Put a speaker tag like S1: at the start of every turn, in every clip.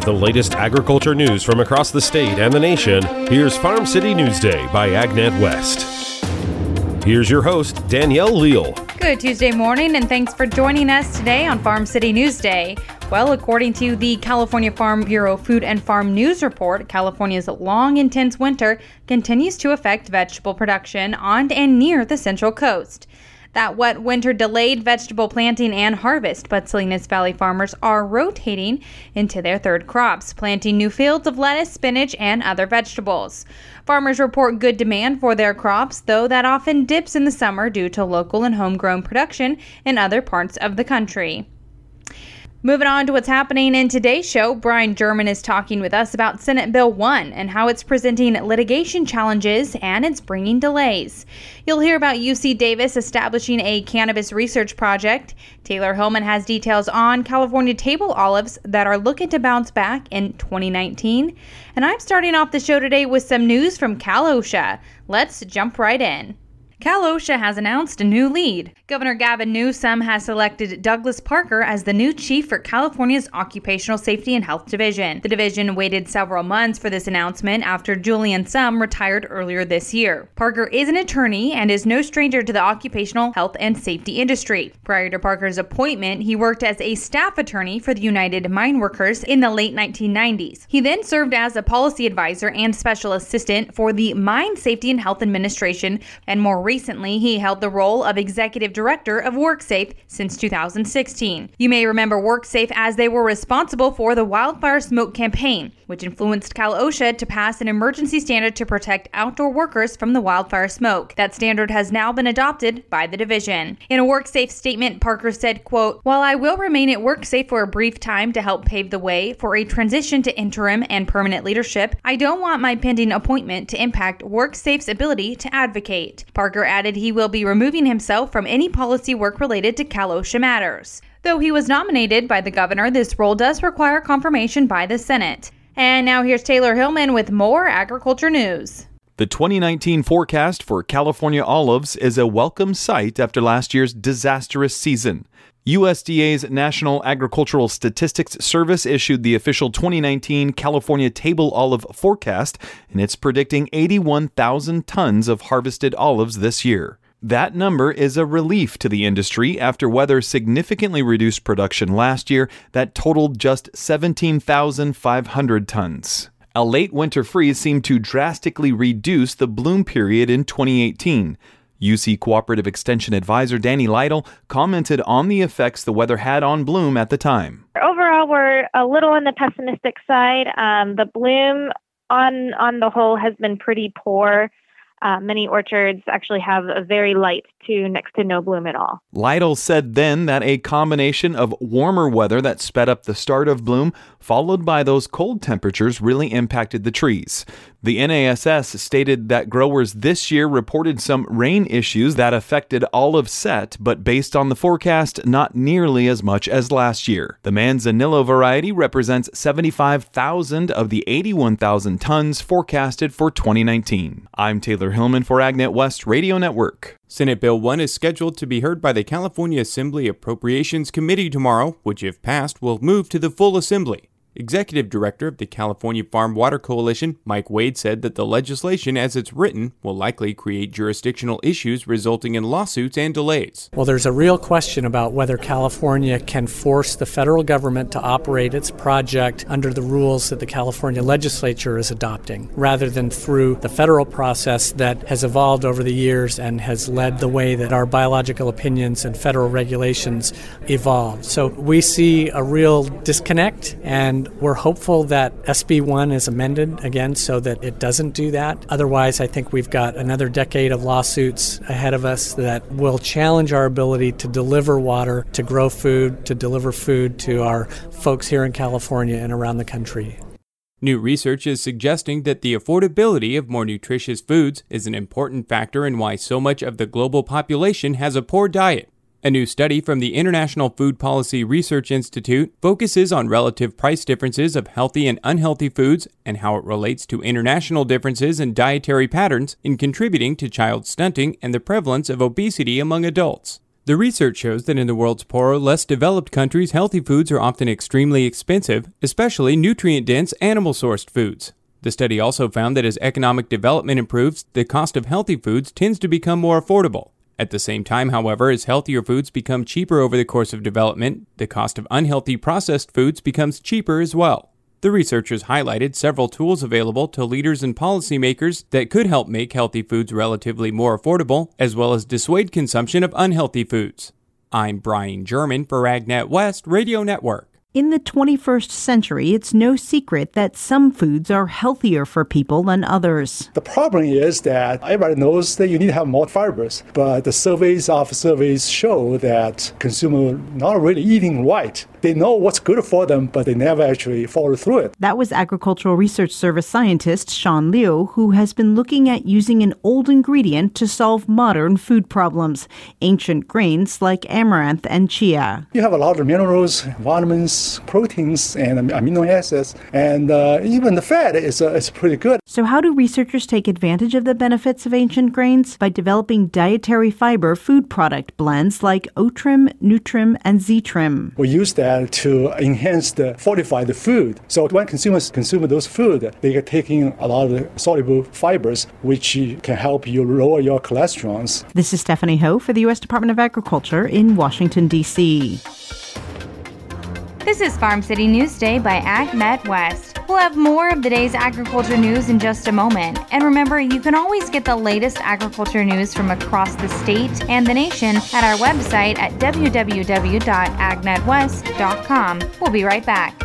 S1: the latest agriculture news from across the state and the nation, here's Farm City Newsday by AgNet West. Here's your host, Danielle Leal.
S2: Good Tuesday morning, and thanks for joining us today on Farm City Newsday. Well, according to the California Farm Bureau Food and Farm News Report, California's long, intense winter continues to affect vegetable production on and near the Central Coast. That wet winter delayed vegetable planting and harvest, but Salinas Valley farmers are rotating into their third crops, planting new fields of lettuce, spinach, and other vegetables. Farmers report good demand for their crops, though that often dips in the summer due to local and homegrown production in other parts of the country. Moving on to what's happening in today's show, Brian German is talking with us about Senate Bill 1 and how it's presenting litigation challenges and it's bringing delays. You'll hear about UC Davis establishing a cannabis research project. Taylor Hillman has details on California table olives that are looking to bounce back in 2019. And I'm starting off the show today with some news from Cal OSHA. Let's jump right in. Cal OSHA has announced a new lead. Governor Gavin Newsom has selected Douglas Parker as the new chief for California's Occupational Safety and Health Division. The division waited several months for this announcement after Julian Sum retired earlier this year. Parker is an attorney and is no stranger to the occupational health and safety industry. Prior to Parker's appointment, he worked as a staff attorney for the United Mine Workers in the late 1990s. He then served as a policy advisor and special assistant for the Mine Safety and Health Administration, and more recently, he held the role of executive director of WorkSafe since 2016. You may remember WorkSafe as they were responsible for the wildfire smoke campaign, which influenced Cal OSHA to pass an emergency standard to protect outdoor workers from the wildfire smoke. That standard has now been adopted by the division. In a WorkSafe statement, Parker said, quote, "While I will remain at WorkSafe for a brief time to help pave the way for a transition to interim and permanent leadership, I don't want my pending appointment to impact WorkSafe's ability to advocate." Parker added he will be removing himself from any policy work related to Cal OSHA matters. Though he was nominated by the governor, this role does require confirmation by the Senate. And now here's Taylor Hillman with more agriculture news.
S3: The 2019 forecast for California olives is a welcome sight after last year's disastrous season. USDA's National Agricultural Statistics Service issued the official 2019 California table olive forecast, and it's predicting 81,000 tons of harvested olives this year. That number is a relief to the industry after weather significantly reduced production last year that totaled just 17,500 tons. A late winter freeze seemed to drastically reduce the bloom period in 2018. UC Cooperative Extension Advisor Danny Lytle commented on the effects the weather had on bloom at the time.
S4: Overall, we're a little on the pessimistic side. The bloom on the whole has been pretty poor. Many orchards actually have a very light to next to no bloom at all.
S3: Lytle said then that a combination of warmer weather that sped up the start of bloom, followed by those cold temperatures, really impacted the trees. The NASS stated that growers this year reported some rain issues that affected olive set, but based on the forecast, not nearly as much as last year. The Manzanillo variety represents 75,000 of the 81,000 tons forecasted for 2019. I'm Taylor Hillman for AgNet West Radio Network.
S5: Senate Bill 1 is scheduled to be heard by the California Assembly Appropriations Committee tomorrow, which if passed will move to the full assembly. Executive Director of the California Farm Water Coalition, Mike Wade, said that the legislation as it's written will likely create jurisdictional issues resulting in lawsuits and delays.
S6: Well, there's a real question about whether California can force the federal government to operate its project under the rules that the California legislature is adopting, rather than through the federal process that has evolved over the years and has led the way that our biological opinions and federal regulations evolved. So we see a real disconnect, and we're hopeful that SB 1 is amended again so that it doesn't do that. Otherwise, I think we've got another decade of lawsuits ahead of us that will challenge our ability to deliver water, to grow food, to deliver food to our folks here in California and around the country.
S5: New research is suggesting that the affordability of more nutritious foods is an important factor in why so much of the global population has a poor diet. A new study from the International Food Policy Research Institute focuses on relative price differences of healthy and unhealthy foods and how it relates to international differences in dietary patterns in contributing to child stunting and the prevalence of obesity among adults. The research shows that in the world's poorer, less developed countries, healthy foods are often extremely expensive, especially nutrient-dense, animal-sourced foods. The study also found that as economic development improves, the cost of healthy foods tends to become more affordable. At the same time, however, as healthier foods become cheaper over the course of development, the cost of unhealthy processed foods becomes cheaper as well. The researchers highlighted several tools available to leaders and policymakers that could help make healthy foods relatively more affordable, as well as dissuade consumption of unhealthy foods. I'm Brian German for AgNet West Radio Network.
S7: In the 21st century, it's no secret that some foods are healthier for people than others.
S8: The problem is that everybody knows that you need to have more fibers, but the surveys show that consumers not really eating right. They know what's good for them, but they never actually follow through it.
S7: That was Agricultural Research Service scientist Sean Liu, who has been looking at using an old ingredient to solve modern food problems, ancient grains like amaranth and chia.
S8: You have a lot of minerals, vitamins, proteins, and amino acids, and even the fat is pretty good.
S7: So how do researchers take advantage of the benefits of ancient grains? By developing dietary fiber food product blends like O-Trim, Nutrim, and Z-Trim.
S8: We use that to enhance fortify the food. So when consumers consume those food, they are taking a lot of soluble fibers, which can help you lower your cholesterol.
S7: This is Stephanie Ho for the U.S. Department of Agriculture in Washington, D.C.
S2: This is Farm City Newsday by AgNet West. We'll have more of the day's agriculture news in just a moment. And remember, you can always get the latest agriculture news from across the state and the nation at our website at www.agnetwest.com. We'll be right back.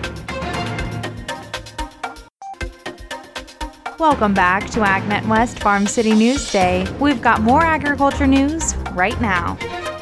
S2: Welcome back to AgNet West Farm City Newsday. We've got more agriculture news right now.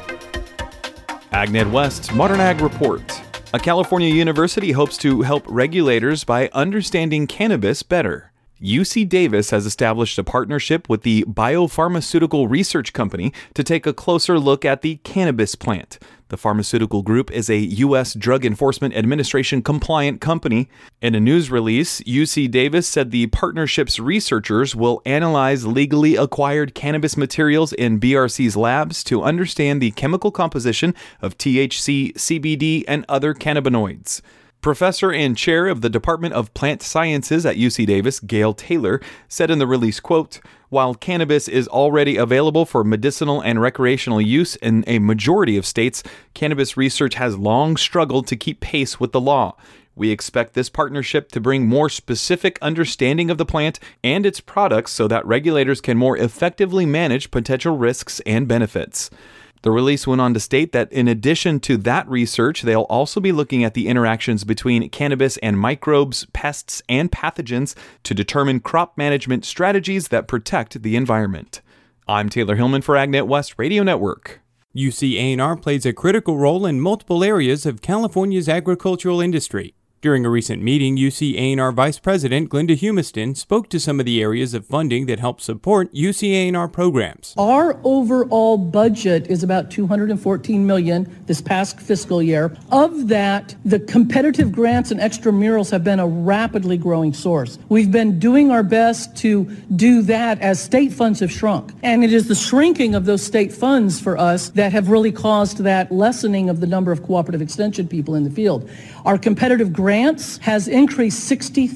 S3: AgNet West's Modern Ag Report. A California university hopes to help regulators by understanding cannabis better. UC Davis has established a partnership with the Biopharmaceutical Research Company to take a closer look at the cannabis plant. The pharmaceutical group is a U.S. Drug Enforcement Administration compliant company. In a news release, UC Davis said the partnership's researchers will analyze legally acquired cannabis materials in BRC's labs to understand the chemical composition of THC, CBD, and other cannabinoids. Professor and chair of the Department of Plant Sciences at UC Davis, Gail Taylor, said in the release, quote, "While cannabis is already available for medicinal and recreational use in a majority of states, cannabis research has long struggled to keep pace with the law. We expect this partnership to bring more specific understanding of the plant and its products so that regulators can more effectively manage potential risks and benefits." The release went on to state that in addition to that research, they'll also be looking at the interactions between cannabis and microbes, pests, and pathogens to determine crop management strategies that protect the environment. I'm Taylor Hillman for AgNet West Radio Network.
S5: UC A&R plays a critical role in multiple areas of California's agricultural industry. During a recent meeting, UC A&R Vice President Glenda Humiston spoke to some of the areas of funding that help support UC A&R programs.
S9: Our overall budget is about $214 million this past fiscal year. Of that, the competitive grants and extramurals have been a rapidly growing source. We've been doing our best to do that as state funds have shrunk. And it is the shrinking of those state funds for us that have really caused that lessening of the number of cooperative extension people in the field. Our competitive grants has increased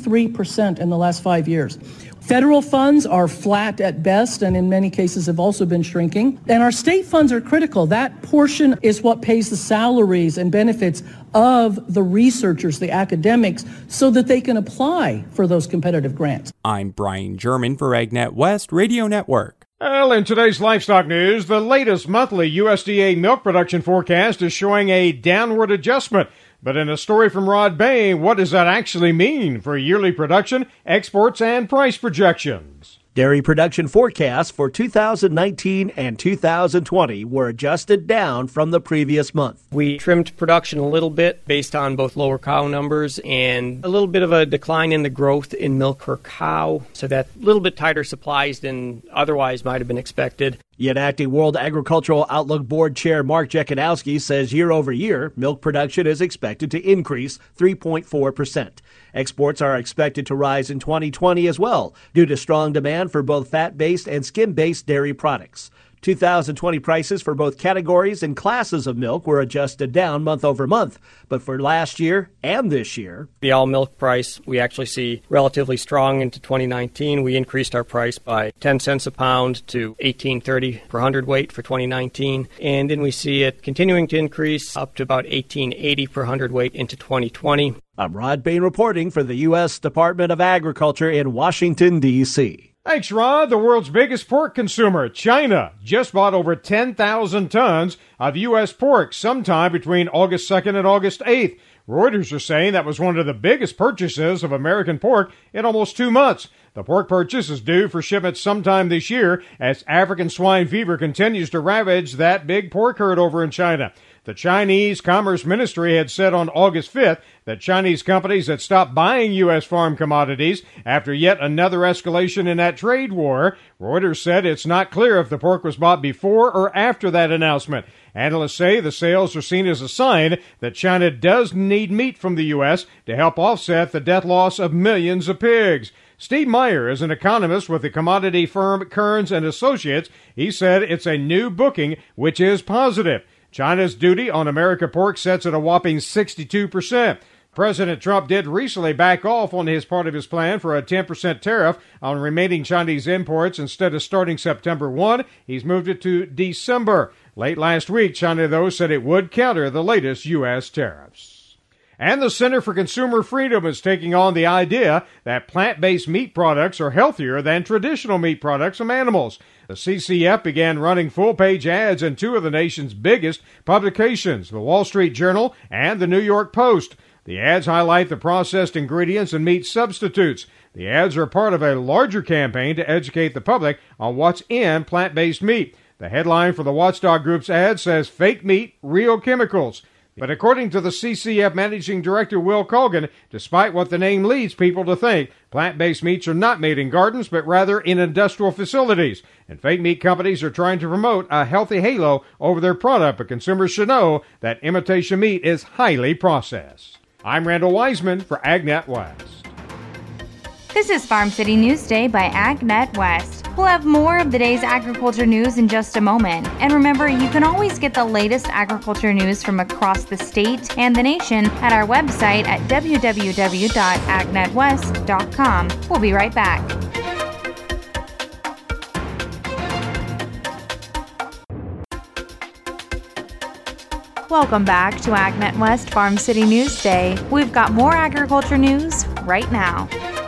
S9: 63% in the last 5 years. Federal funds are flat at best and in many cases have also been shrinking. And our state funds are critical. That portion is what pays the salaries and benefits of the researchers, the academics, so that they can apply for those competitive grants.
S5: I'm Brian German for AgNet West Radio Network.
S10: Well, in today's livestock news, the latest monthly USDA milk production forecast is showing a downward adjustment. But in a story from Rod Bay, what does that actually mean for yearly production, exports, and price projections?
S11: Dairy production forecasts for 2019 and 2020 were adjusted down from the previous month.
S12: We trimmed production a little bit based on both lower cow numbers and a little bit of a decline in the growth in milk per cow, so that a little bit tighter supplies than otherwise might have been expected.
S11: Yet acting World Agricultural Outlook Board Chair Mark Jekanowski says year over year, milk production is expected to increase 3.4%. Exports are expected to rise in 2020 as well, due to strong demand for both fat-based and skim-based dairy products. 2020 prices for both categories and classes of milk were adjusted down month over month. But for last year and this year,
S12: the all milk price we actually see relatively strong into 2019. We increased our price by 10 cents a pound to $18.30 per hundredweight for 2019. And then we see it continuing to increase up to about $18.80 per hundredweight into 2020.
S11: I'm Rod Bain reporting for the U.S. Department of Agriculture in Washington, D.C.
S10: Thanks, Rod. The world's biggest pork consumer, China, just bought over 10,000 tons of U.S. pork sometime between August 2nd and August 8th. Reuters are saying that was one of the biggest purchases of American pork in almost 2 months. The pork purchase is due for shipment sometime this year as African swine fever continues to ravage that big pork herd over in China. The Chinese Commerce Ministry had said on August 5th that Chinese companies had stopped buying U.S. farm commodities after yet another escalation in that trade war. Reuters said it's not clear if the pork was bought before or after that announcement. Analysts say the sales are seen as a sign that China does need meat from the U.S. to help offset the death loss of millions of pigs. Steve Meyer is an economist with the commodity firm Kearns & Associates. He said it's a new booking, which is positive. China's duty on American pork sets at a whopping 62%. President Trump did recently back off on his part of his plan for a 10% tariff on remaining Chinese imports. Instead of starting September 1, he's moved it to December. Late last week, China, though, said it would counter the latest U.S. tariffs. And the Center for Consumer Freedom is taking on the idea that plant-based meat products are healthier than traditional meat products from animals. The CCF began running full-page ads in two of the nation's biggest publications, the Wall Street Journal and the New York Post. The ads highlight the processed ingredients and meat substitutes. The ads are part of a larger campaign to educate the public on what's in plant-based meat. The headline for the Watchdog Group's ad says, "Fake meat, real chemicals." But according to the CCF Managing Director Will Colgan, despite what the name leads people to think, plant-based meats are not made in gardens, but rather in industrial facilities. And fake meat companies are trying to promote a healthy halo over their product, but consumers should know that imitation meat is highly processed. I'm Randall Wiseman for AgNet West.
S2: This is Farm City Newsday by AgNet West. We'll have more of the day's agriculture news in just a moment. And remember, you can always get the latest agriculture news from across the state and the nation at our website at www.agnetwest.com. We'll be right back. Welcome back to AgNet West Farm City Newsday. We've got more agriculture news right now.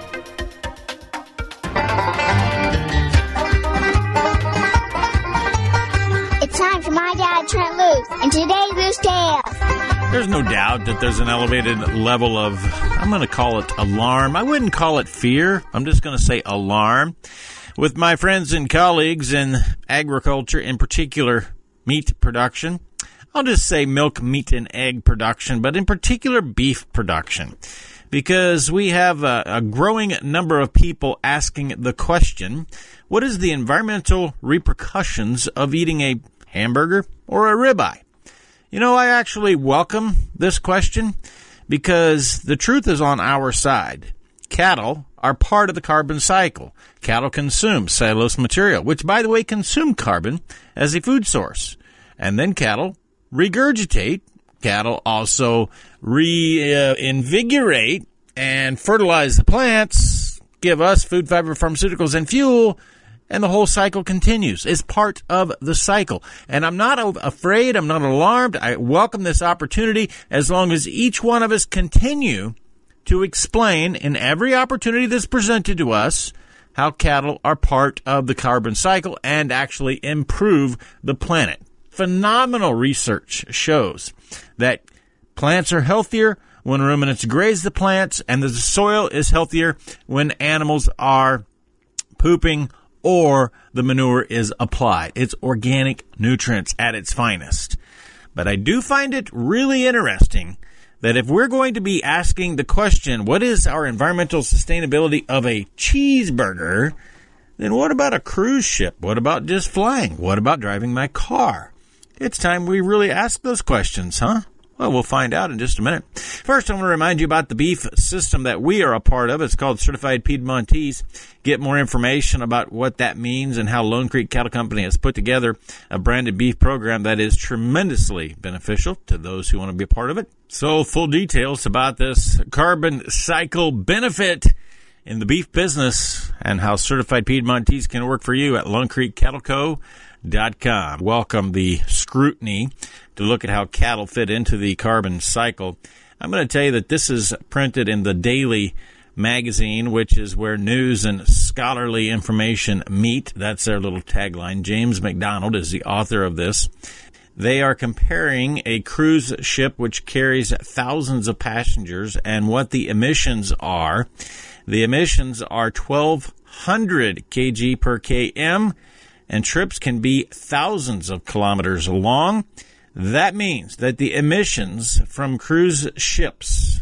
S13: It's time for my dad, Trent Luce, and today's Loose Tales.
S14: There's no doubt that there's an elevated level of, I'm going to call it alarm. I wouldn't call it fear. I'm just going to say alarm. With my friends and colleagues in agriculture, in particular meat production. I'll just say milk, meat, and egg production, but in particular beef production. Because we have a growing number of people asking the question, what is the environmental repercussions of eating a hamburger or a ribeye? You know, I actually welcome this question because the truth is on our side. Cattle are part of the carbon cycle. Cattle consume cellulose material, which, by the way, consume carbon as a food source. And then cattle regurgitate. Cattle also reinvigorate and fertilize the plants, give us food, fiber, pharmaceuticals, and fuel, and the whole cycle continues. It's part of the cycle. And I'm not afraid, I'm not alarmed. I welcome this opportunity as long as each one of us continue to explain in every opportunity that's presented to us how cattle are part of the carbon cycle and actually improve the planet. Phenomenal research shows that plants are healthier when ruminants graze the plants, and the soil is healthier when animals are pooping or the manure is applied. It's organic nutrients at its finest. But I do find it really interesting that if we're going to be asking the question, what is our environmental sustainability of a cheeseburger, then what about a cruise ship? What about just flying? What about driving my car? It's time we really ask those questions, huh? Well, we'll find out in just a minute. First, I want to remind you about the beef system that we are a part of. It's called Certified Piedmontese. Get more information about what that means and how Lone Creek Cattle Company has put together a branded beef program that is tremendously beneficial to those who want to be a part of it. So, full details about this carbon cycle benefit in the beef business and how Certified Piedmontese can work for you at LoneCreekCattleCo.com. Welcome the scrutiny to look at how cattle fit into the carbon cycle. I'm going to tell you that this is printed in the Daily magazine, which is where news and scholarly information meet. That's their little tagline. James McDonald is the author of this. They are comparing a cruise ship which carries thousands of passengers and what the emissions are. The emissions are 1,200 kg per km, and trips can be thousands of kilometers long. That means that the emissions from cruise ships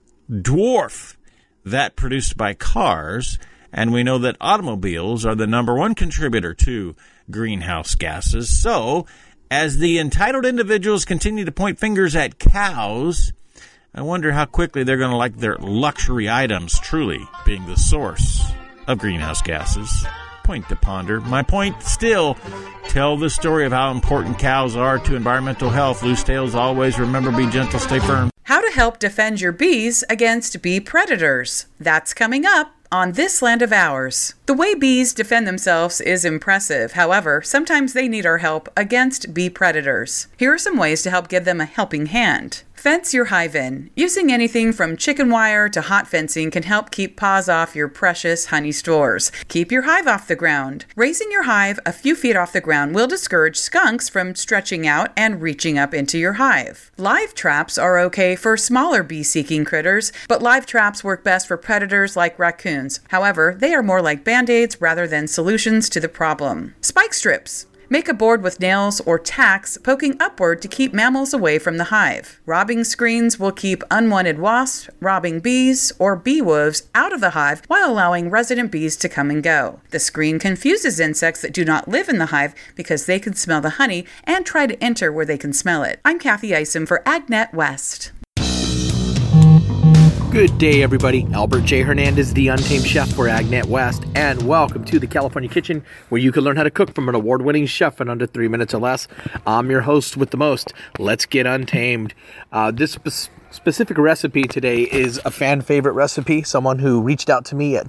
S14: dwarf that produced by cars, and we know that automobiles are the number one contributor to greenhouse gases. So, as the entitled individuals continue to point fingers at cows, I wonder how quickly they're going to like their luxury items truly being the source of greenhouse gases. Point to ponder. My point still, tell the story of how important cows are to environmental health. Loose tails always. Remember, be gentle, stay firm.
S15: How to help defend your bees against bee predators. That's coming up on This Land of Ours. The way bees defend themselves is impressive. However, sometimes they need our help against bee predators. Here are some ways to help give them a helping hand. Fence your hive in. Using anything from chicken wire to hot fencing can help keep paws off your precious honey stores. Keep your hive off the ground. Raising your hive a few feet off the ground will discourage skunks from stretching out and reaching up into your hive. Live traps are okay for smaller bee-seeking critters, but live traps work best for predators like raccoons. However, they are more like band-aids rather than solutions to the problem. Spike strips. Make a board with nails or tacks poking upward to keep mammals away from the hive. Robbing screens will keep unwanted wasps, robbing bees, or bee wolves out of the hive while allowing resident bees to come and go. The screen confuses insects that do not live in the hive because they can smell the honey and try to enter where they can smell it. I'm Kathy Isom for AgNet West.
S16: Good day, everybody. Albert J. Hernandez, the Untamed Chef for AgNet West, and welcome to the California Kitchen, where you can learn how to cook from an award-winning chef in under 3 minutes or less. I'm your host with the most. Let's get untamed. This specific recipe today is a fan favorite recipe. Someone who reached out to me at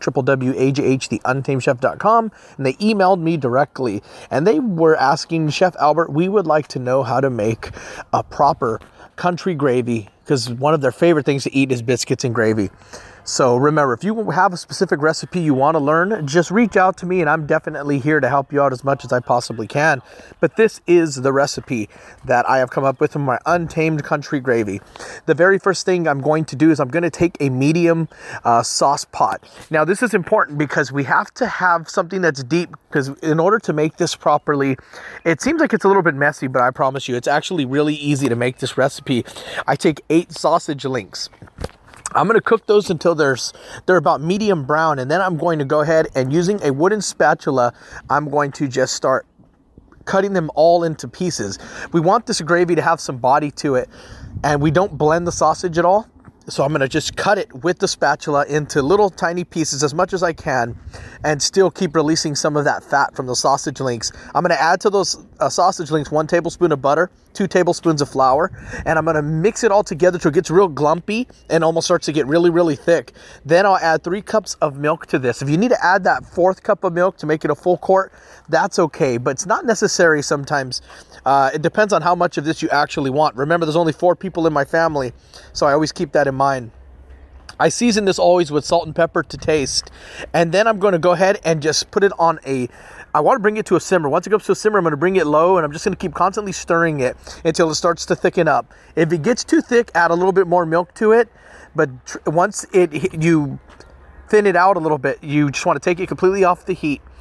S16: www.ajhtheuntamedchef.com, and they emailed me directly, and they were asking, Chef Albert, we would like to know how to make a proper country gravy, because one of their favorite things to eat is biscuits and gravy. So remember, if you have a specific recipe you want to learn, just reach out to me and I'm definitely here to help you out as much as I possibly can. But this is the recipe that I have come up with for my untamed country gravy. The very first thing I'm going to do is I'm going to take a medium sauce pot. Now this is important because we have to have something that's deep, because in order to make this properly, it seems like it's a little bit messy, but I promise you it's actually really easy to make this recipe. I take 8 sausage links. I'm going to cook those until they're about medium brown, and then I'm going to go ahead and using a wooden spatula, I'm going to just start cutting them all into pieces. We want this gravy to have some body to it, and we don't blend the sausage at all. So I'm going to just cut it with the spatula into little tiny pieces as much as I can and still keep releasing some of that fat from the sausage links. I'm going to add to those sausage links 1 tablespoon of butter, 2 tablespoons of flour, and I'm going to mix it all together till it gets real glumpy and almost starts to get really, really thick. Then I'll add 3 cups of milk to this. If you need to add that 4th cup of milk to make it a full quart, that's okay, but it's not necessary sometimes. It depends on how much of this you actually want. Remember, there's only 4 people in my family, so I always keep that in mind. I season this always with salt and pepper to taste, and then I'm going to go ahead and just put it on I want to bring it to a simmer. Once it comes to a simmer, I'm going to bring it low, and I'm just going to keep constantly stirring it until it starts to thicken up. If it gets too thick, add a little bit more milk to it, but once you thin it out a little bit, you just want to take it completely off the heat.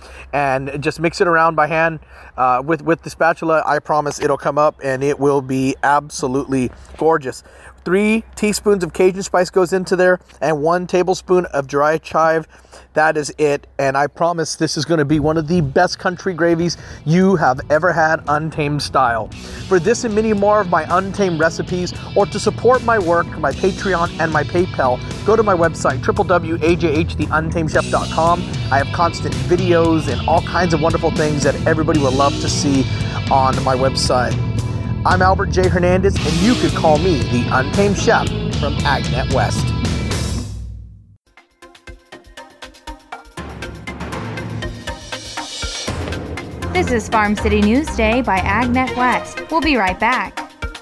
S16: and just mix it around by hand with the spatula. I promise it'll come up and it will be absolutely gorgeous. 3 teaspoons of Cajun spice goes into there and 1 tablespoon of dry chive. That is it. And I promise this is going to be one of the best country gravies you have ever had, untamed style. For this and many more of my untamed recipes, or to support my work, my Patreon and my PayPal, go to my website, www.ajhtheuntamedchef.com. I have constant videos and all kinds of wonderful things that everybody would love to see on my website. I'm Albert J. Hernandez, and you could call me the Untamed Chef from AgNet West.
S2: This is Farm City Newsday by AgNet West. We'll be right back.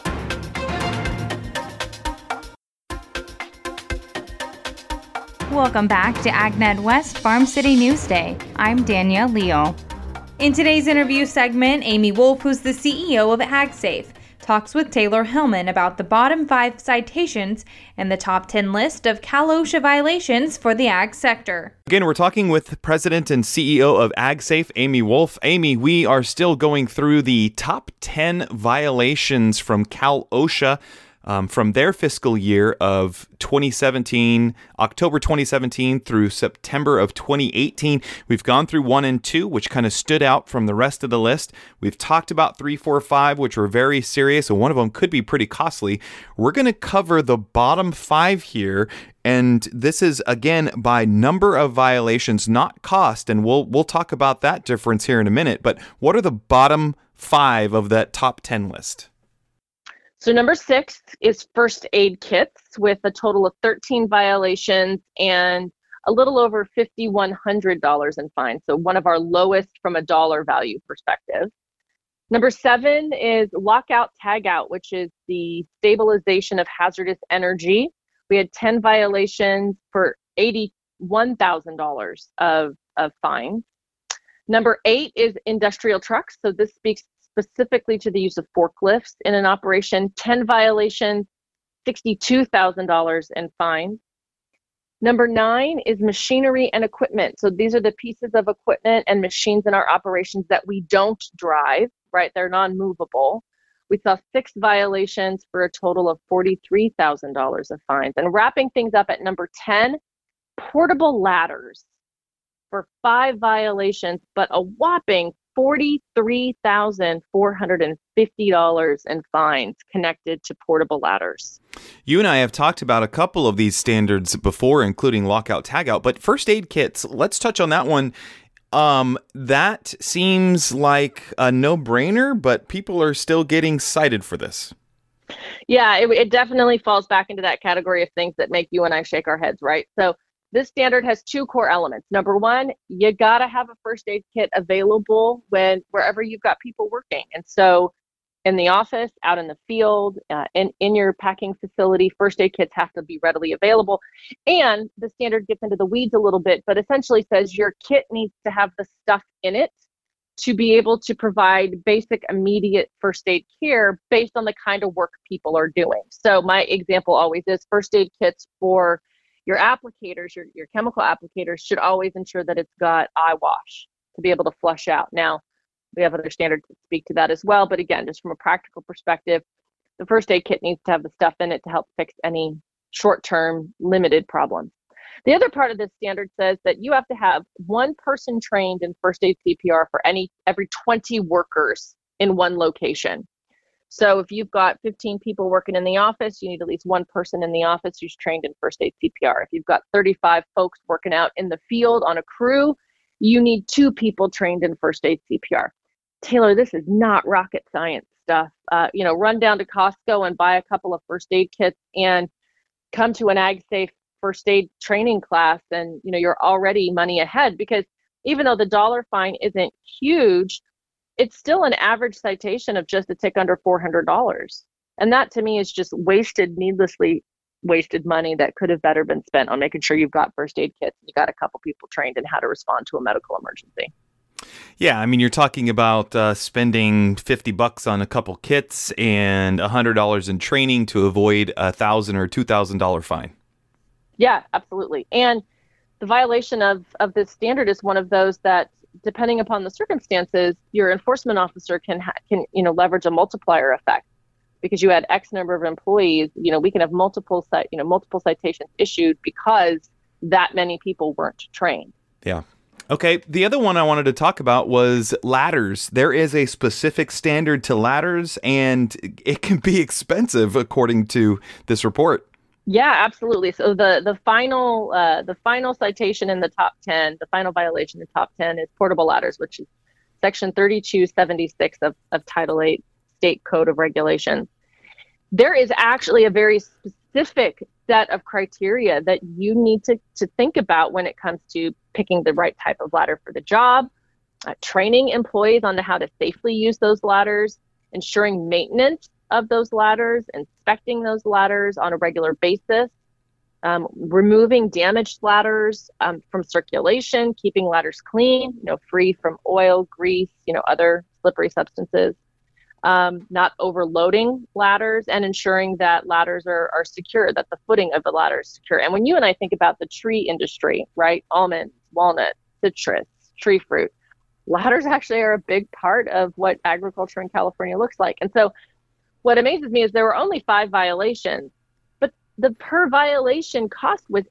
S2: Welcome back to AgNet West Farm City Newsday. I'm Danielle Leo. In today's interview segment, Amy Wolf, who's the CEO of AgSafe, talks with Taylor Hillman about the bottom 5 citations and the top 10 list of Cal OSHA violations for the ag sector.
S3: Again, we're talking with President and CEO of AgSafe, Amy Wolf. Amy, we are still going through the top 10 violations from Cal OSHA from their fiscal year of 2017, October 2017 through September of 2018. We've gone through 1 and 2, which kind of stood out from the rest of the list. We've talked about 3, 4, 5, which were very serious, and one of them could be pretty costly. We're going to cover the bottom 5 here, and this is, again, by number of violations, not cost, and we'll talk about that difference here in a minute. But what are the bottom 5 of that top 10 list?
S17: So number 6 is first aid kits with a total of 13 violations and a little over $5,100 in fines. So one of our lowest from a dollar value perspective. Number 7 is lockout tagout, which is the stabilization of hazardous energy. We had 10 violations for $81,000 of fines. Number 8 is industrial trucks. So this speaks specifically to the use of forklifts in an operation. 10 violations, $62,000 in fines. Number 9 is machinery and equipment. So these are the pieces of equipment and machines in our operations that we don't drive, right? They're non-movable. We saw 6 violations for a total of $43,000 of fines. And wrapping things up at number 10, portable ladders for 5 violations, but a whopping $43,450 in fines connected to portable ladders.
S3: You and I have talked about a couple of these standards before, including lockout, tagout, but first aid kits, let's touch on that one. That seems like a no-brainer, but people are still getting cited for this.
S17: Yeah, it definitely falls back into that category of things that make you and I shake our heads, right? So this standard has 2 core elements. Number 1, you got to have a first aid kit available wherever you've got people working. And so in the office, out in the field, in your packing facility, first aid kits have to be readily available. And the standard gets into the weeds a little bit, but essentially says your kit needs to have the stuff in it to be able to provide basic immediate first aid care based on the kind of work people are doing. So my example always is first aid kits for your applicators, your chemical applicators should always ensure that it's got eye wash to be able to flush out. Now, we have other standards that speak to that as well. But again, just from a practical perspective, the first aid kit needs to have the stuff in it to help fix any short-term limited problems. The other part of this standard says that you have to have 1 person trained in first aid CPR for every 20 workers in one location. So if you've got 15 people working in the office, you need at least 1 person in the office who's trained in first aid CPR. If you've got 35 folks working out in the field on a crew, you need 2 people trained in first aid CPR. Taylor, this is not rocket science stuff. Run down to Costco and buy a couple of first aid kits and come to an AgSafe first aid training class, and you're already money ahead, because even though the dollar fine isn't huge, it's still an average citation of just a tick under $400. And that to me is just needlessly wasted money that could have better been spent on making sure you've got first aid kits. You got a couple people trained in how to respond to a medical emergency.
S3: Yeah, I mean, you're talking about spending $50 on a couple kits and $100 in training to avoid a $1,000 or $2,000 fine.
S17: Yeah, absolutely. And the violation of this standard is one of those that depending upon the circumstances, your enforcement officer can leverage a multiplier effect, because you had X number of employees. We can have multiple citations issued because that many people weren't trained.
S3: Yeah. Okay, the other one I wanted to talk about was ladders. There is a specific standard to ladders, and it can be expensive, according to this report.
S17: Yeah, absolutely. So the final citation in the top 10, the final violation in the top 10 is portable ladders, which is Section 3276 of Title 8 State Code of Regulations. There is actually a very specific set of criteria that you need to think about when it comes to picking the right type of ladder for the job, training employees on how to safely use those ladders, ensuring maintenance of those ladders, inspecting those ladders on a regular basis, removing damaged ladders from circulation, keeping ladders clean, free from oil, grease, other slippery substances, not overloading ladders, and ensuring that ladders are secure, that the footing of the ladder is secure. And when you and I think about the tree industry, right, almonds, walnuts, citrus, tree fruit, ladders actually are a big part of what agriculture in California looks like. And so what amazes me is there were only 5 violations, but the per violation cost was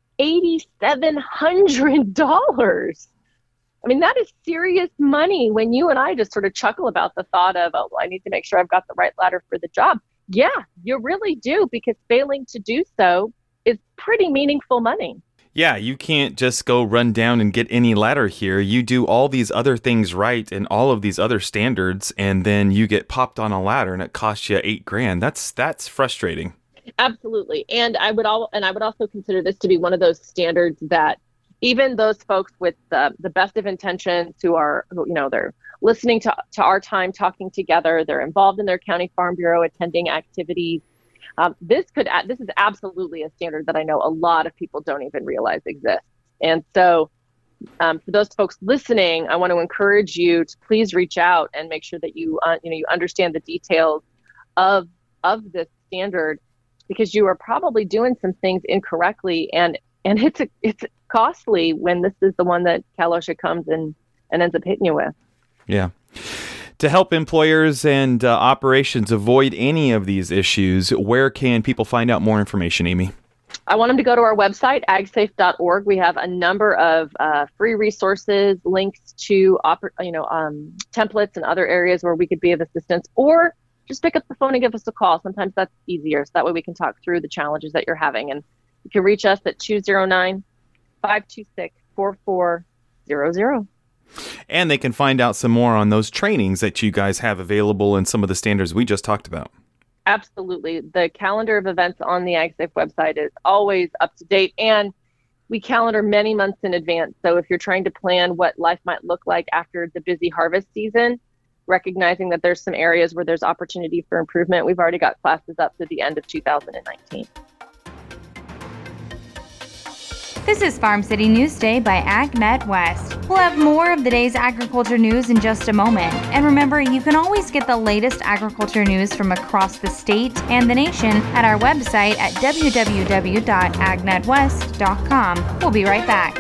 S17: $8,700. I mean, that is serious money when you and I just sort of chuckle about the thought of, I need to make sure I've got the right ladder for the job. Yeah, you really do, because failing to do so is pretty meaningful money.
S3: Yeah, you can't just go run down and get any ladder here. You do all these other things right and all of these other standards, and then you get popped on a ladder and it costs you $8,000. That's frustrating.
S17: Absolutely. And I would also consider this to be one of those standards that even those folks with the best of intentions who they're listening to our time talking together, they're involved in their county farm bureau attending activities. This is absolutely a standard that I know a lot of people don't even realize exists. And so for those folks listening, I want to encourage you to please reach out and make sure that you understand the details of this standard, because you are probably doing some things incorrectly, and it's costly when this is the one that Cal OSHA comes and ends up hitting you with.
S3: Yeah. To help employers and operations avoid any of these issues, where can people find out more information, Amy?
S17: I want them to go to our website, agsafe.org. We have a number of free resources, links to templates and other areas where we could be of assistance, or just pick up the phone and give us a call. Sometimes that's easier, so that way we can talk through the challenges that you're having. And you can reach us at 209-526-4400.
S3: And they can find out some more on those trainings that you guys have available and some of the standards we just talked about.
S17: Absolutely. The calendar of events on the AgSafe website is always up to date, and we calendar many months in advance. So if you're trying to plan what life might look like after the busy harvest season, recognizing that there's some areas where there's opportunity for improvement, we've already got classes up to the end of 2019.
S2: This is Farm City Newsday by AgNet West. We'll have more of the day's agriculture news in just a moment. And remember, you can always get the latest agriculture news from across the state and the nation at our website at www.agnetwest.com. We'll be right back.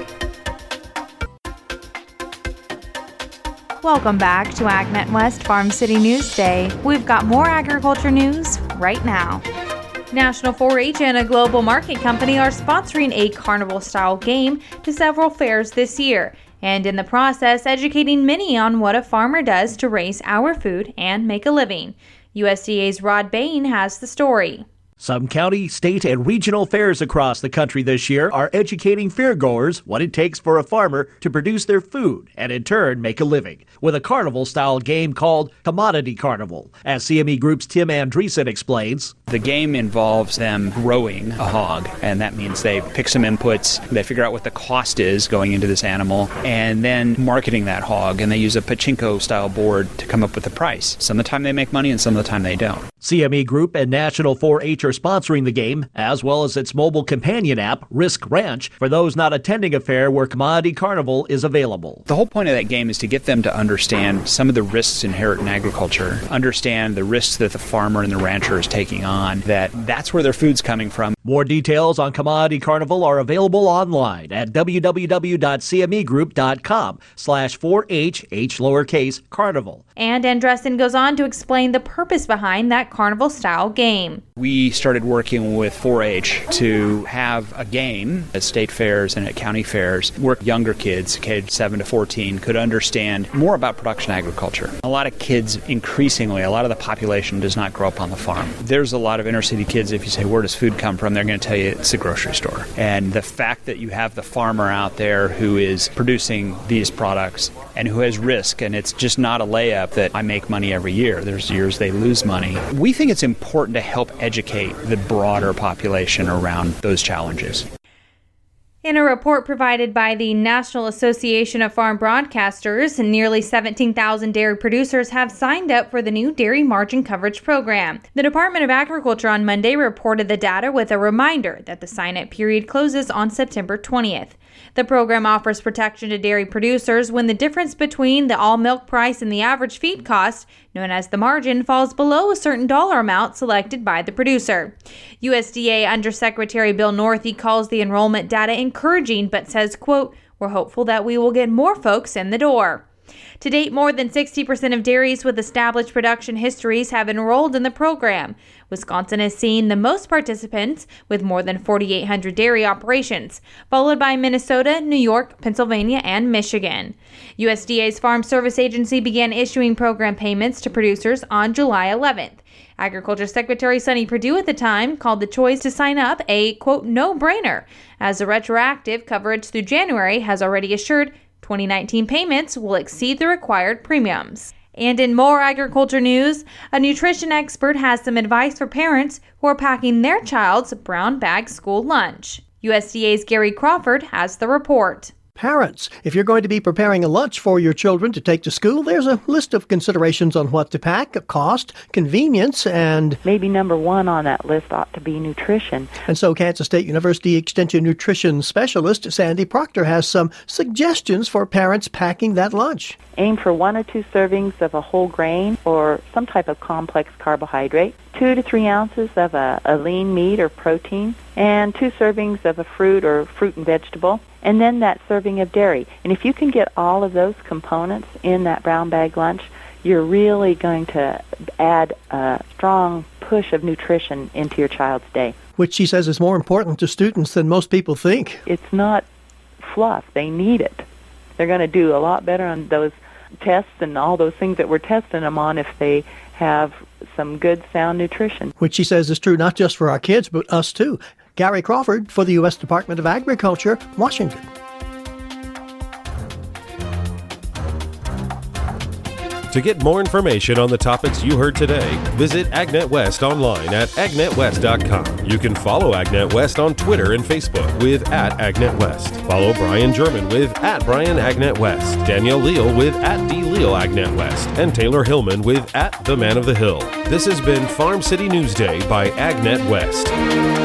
S2: Welcome back to AgNet West Farm City Newsday. We've got more agriculture news right now. National 4-H and a global market company are sponsoring a carnival-style game to several fairs this year, and in the process educating many on what a farmer does to raise our food and make a living. USDA's Rod Bain has the story.
S11: Some county, state, and regional fairs across the country this year are educating fairgoers what it takes for a farmer to produce their food and in turn make a living, with a carnival-style game called Commodity Carnival. As CME Group's Tim Andreessen explains,
S18: the game involves them growing a hog, and that means they pick some inputs, they figure out what the cost is going into this animal, and then marketing that hog, and they use a pachinko-style board to come up with the price. Some of the time they make money, and some of the time they don't.
S11: CME Group and National 4-H are sponsoring the game, as well as its mobile companion app, Risk Ranch, for those not attending a fair where Commodity Carnival is available.
S18: The whole point of that game is to get them to understand some of the risks inherent in agriculture, understand the risks that the farmer and the rancher is taking on, that's where their food's coming from.
S11: More details on Commodity Carnival are available online at www.cmegroup.com/4H, H lowercase, carnival.
S2: And Andressen goes on to explain the purpose behind that carnival-style game.
S18: We started working with 4-H to have a game at state fairs and at county fairs where younger kids, kids 7 to 14, could understand more about production agriculture. A lot of kids, increasingly, a lot of the population does not grow up on the farm. There's a lot of inner city kids, if you say, where does food come from? They're going to tell you it's the grocery store. And the fact that you have the farmer out there who is producing these products and who has risk, and it's just not a layup that I make money every year. There's years they lose money. We think it's important to help educate the broader population around those challenges.
S2: In a report provided by the National Association of Farm Broadcasters, nearly 17,000 dairy producers have signed up for the new Dairy Margin Coverage Program. The Department of Agriculture on Monday reported the data with a reminder that the sign-up period closes on September 20th. The program offers protection to dairy producers when the difference between the all-milk price and the average feed cost, known as the margin, falls below a certain dollar amount selected by the producer. USDA Undersecretary Bill Northey calls the enrollment data encouraging, but says, quote, "We're hopeful that we will get more folks in the door." To date, more than 60% of dairies with established production histories have enrolled in the program. Wisconsin has seen the most participants with more than 4,800 dairy operations, followed by Minnesota, New York, Pennsylvania, and Michigan. USDA's Farm Service Agency began issuing program payments to producers on July 11th. Agriculture Secretary Sonny Perdue at the time called the choice to sign up a, quote, no-brainer, as the retroactive coverage through January has already assured 2019 payments will exceed the required premiums. And in more agriculture news, a nutrition expert has some advice for parents who are packing their child's brown bag school lunch. USDA's Gary Crawford has the report.
S19: Parents, if you're going to be preparing a lunch for your children to take to school, there's a list of considerations on what to pack, cost, convenience, and
S20: maybe number one on that list ought to be nutrition.
S19: And so Kansas State University Extension Nutrition Specialist Sandy Proctor has some suggestions for parents packing that lunch.
S20: Aim for 1 or 2 servings of a whole grain or some type of complex carbohydrate, 2 to 3 ounces of a lean meat or protein, and 2 servings of a fruit or fruit and vegetable, and then that serving of dairy. And if you can get all of those components in that brown bag lunch, you're really going to add a strong push of nutrition into your child's day.
S19: Which she says is more important to students than most people think.
S20: It's not fluff. They need it. They're going to do a lot better on those tests and all those things that we're testing them on if they have some good, sound nutrition.
S19: Which she says is true not just for our kids, but us too. Gary Crawford for the U.S. Department of Agriculture, Washington.
S1: To get more information on the topics you heard today, visit Agnet West online at agnetwest.com. You can follow Agnet West on Twitter and Facebook with @AgnetWest. Follow Brian German with @BrianAgnetWest, Danielle Leal with @DLealAgnetWest, and Taylor Hillman with @TheManOfTheHill. This has been Farm City Newsday by Agnet West.